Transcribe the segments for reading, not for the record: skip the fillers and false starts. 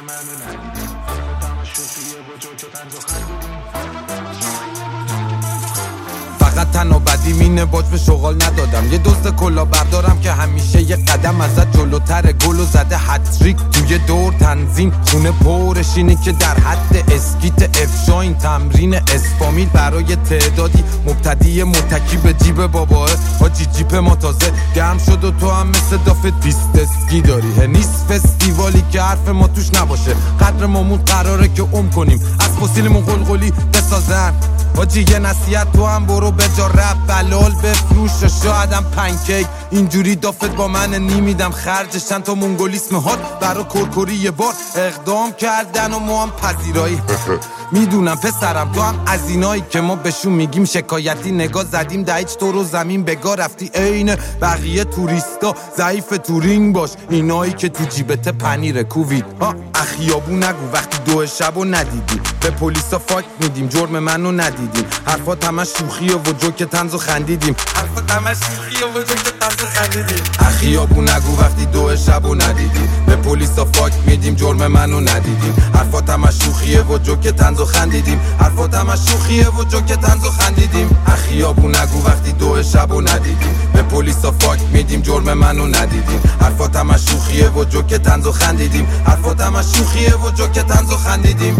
منو ندیدی فقط شوخیه و جوک و طنز و خندیدیم فقط تنها بدیم اینه باج به شغال ندادم یه دوست کلا بردارم که همیشه یه قدم ازت جلوتر گل و زده هتریک توی دور تنظیم خونه پرش اینه که در حد اسکیت افشا این تمرین اسفامیل برای تعدادی مبتدی متکی به جیب باباه حاجی جیپ ما تازه گرم شد و تو هم مثل دافت پیست اسکی داری نیست فستیوالی که حرف ما توش نباشه قدر مامون قراره که کنیم از فسیلمون قلقلی بسازن حاجی یه نصیحت تو هم برو به جا رب بلال بفروش و شایدم پنکیک اینجوری دافت با من نیمیدم خرجشن تا مونگولیسم هات برا کرکری یه بار اقدام کردن و ما هم پذیرایی میدونم پسرم تو هم از اینایی که ما بهشون میگیم شکایتی نگاه زدیم دهیچ تو رو زمین بگاه رفتی عین بقیه توریستا ضعیف تورینگ باش اینایی که تو جیبت پنیر کووید اخیابو نگو وقتی 2 شبو ندیدی به پلیسا فاک میدیم جرم منو ندیدیم حرفات همش شوخیه و جوک طنز و خندیدیم حرفات همش شوخیه و جوک طنز و خندیدیم اخیابو نگو وقتی 2 شبو ندیدی به پلیسا فاک میدیم جرم منو ندیدیم حرفات همش شوخیه و جوک طنز و خندیدیم حرفات همش شوخیه و جوک طنز و خندیدیم اخیابو نگو وقتی 2 شبو ندیدیم به پلیسا فاک میدیم جرم منو ندیدیم حرفات همش شوخیه و جوک طنز و خندیدیم حرفات همش شوخیه و جوک طنز و خندیدیم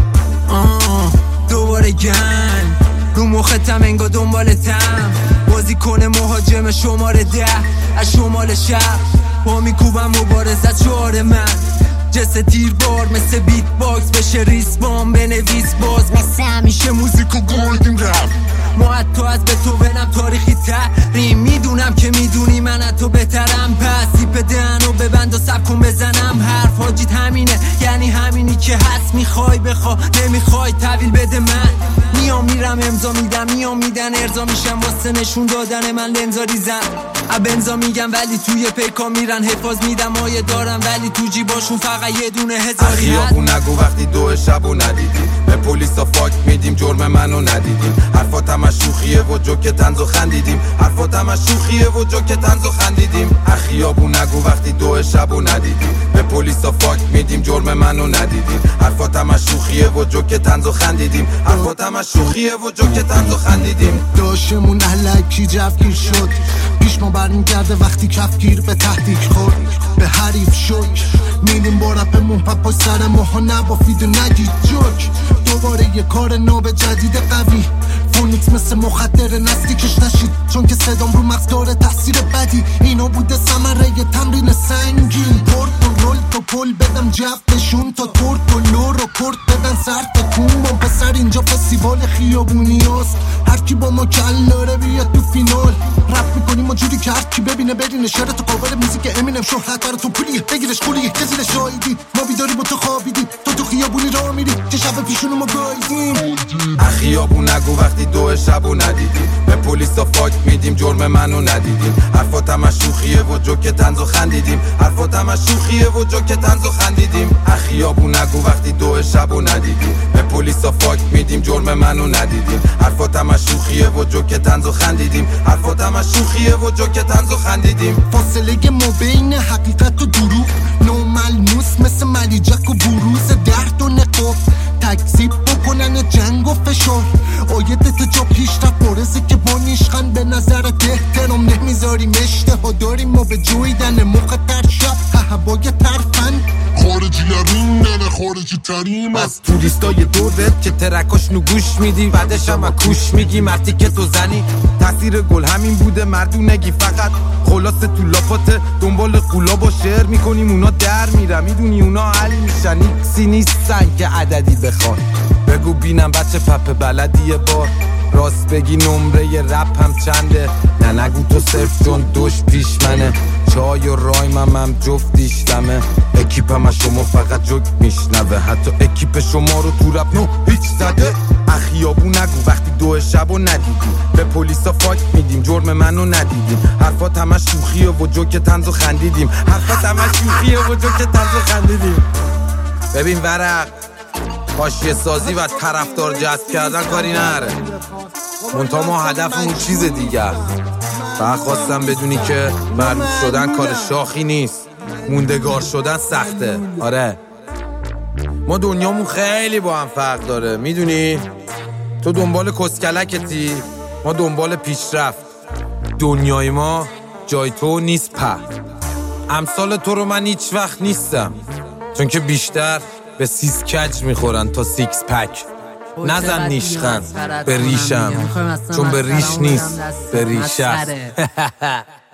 دوباره گن رو مختم انگا دنبالتم بازی کنه مهاجم شماره 10 از شمال شهر با میکوبم مبارزت شعار من جسه تیربار مثل بیت باکس بشه ریسپان بنویس باز مثل همیشه موزیکو گلدیم رپ ما حتی از به تو بنم تاریخی تریم میدونم که میدونی من از تو بهترم پس سیپ دهنو ببند و سب کن بزنم حرف حاجیت همینه یعنی همینی که هست میخوای بخوا نمیخوای تحویل بده من میام میرم امضا میدم میام میدن ارضا میشم واسه نشون دادن من لنزا ریزم ابنزا میگم ولی توی پیکا میرن حفاظ میدم مایه دارم ولی تو جیباشون فقط یه دونه هزاری اخیابو نگو وقتی 2 شبو ندیدیم به پلیسا فاک میدیم جرم منو ندیدیم حرفات همش شوخیه و جوک طنز و خندیدیم حرفات همش شوخیه و جوک طنز و خندیدیم اخیابو نگو وقتی 2 شبو ندیدیم به پلیسا فاک میدیم جرم منو ندیدیم حرفات همش شوخیه و جوک طنز و خندیدیم حرفات همش شوخیه و جوک طنز و خندیدیم داشمون اهلکی جفگیر شد پیش ما برمیگرده وقتی کفگیر به تهدیک خورد به حریف شد میدیم با رپمون پای سر ماها نبافید و نگید جوک دوباره یه کار ناب جدید قوی فونیکس مثل مخدر نزدیکش نشید چون که صدام رو مغز داره تاثیر بدی اینا بوده ثمره یه تمرین سنگین پورت و رول تو پل بدم جفتشون تا تورت و لور و کرد بدن سر تا کون با پسر اینجا فستیوال خیابونی هست هر کی با ما کل داره بیاد تو فینال رپ میکنیم ما جوری که هر کی ببینه برینه شهر تو قابل موزیک امینم شهرت برای تو پولیه بگیرش قولیه کسی شایدی ما بیداری با تو خوابیدی تو خیابونی راه میری که شب پیشونو ما گایدیم اخیابو نگو وقتی 2 شبو ندیدیم به پلیسا فاک میدیم جرم منو ندیدیم حرفات همش شوخیه و جوک طنز و خندیدیم حرفات همش شوخیه و جوک طنز و خندیدیم اخیابو نگو وقتی 2 شبو ندیدیم به پلیسا فاک میدیم جرم منو ندیدیم حرفات همش شوخیه و جوک طنز و خندیدیم حرفات همش شوخیه و جوک طنز و خندیدیم فاصله ما بین حقیقت و دروغ نوملموس مثل ملیجک و بروز درد و نقاب تکذیب بکنن جنگ و فشار آیدت جا پیش رفت بارزه که با نیشخن به نظرت احترام نمیذاریم اشتها داریم ما به جویدن موقع در شب هوای ترفن خارجی نرینن خارجی تریم از توریستای دوردت که ترکاش نو گوش میدی بعدش هم کوش میگی مرتی که تو زنی تاثیر گل همین بوده مردونگی فقط خلاصه تو لاپاته دنبال قولاب و شعر میکنیم اونا در میرن میدونی اونا حل میشن ایکسی نیستن که عددی بخوان بگو بینم بچه پپه بلدی یه بار راست بگی نمره ی رپ هم چنده نه نگو تو صرف چون دوش پیش منه چای و رایمم هم جفتیشتمه اکیپم شما فقط جوک میشنوه حتی اکیپ شما رو تو رپ نو هیچ زده اخیابو نگو وقتی 2 شبو ندیدیم به پلیسا فاک میدیم جرم منو ندیدیم حرفات همش شوخیه و جوک طنز و خندیدیم حرفات همش شوخیه و جوک طنز و خندیدیم ببین ورق حاشیه سازی و طرفدار جذب کردن کاری نره منتها ما هدفمون چیز دیگه فقط خواستم بدونی که معروف شدن کار شاخی نیست موندگار شدن سخته آره ما دنیامون خیلی با هم فرق داره، میدونی؟ تو دنبال کسکلکتی، ما دنبال پیشرفت. دنیای ما جای تو نیست امثال تو رو من هیچ وقت نیستم، چون که بیشتر به سیس کج میخورن تا سیکس پک. نزن نیشخند به ریشم، چون به ریش نیست به ریشه.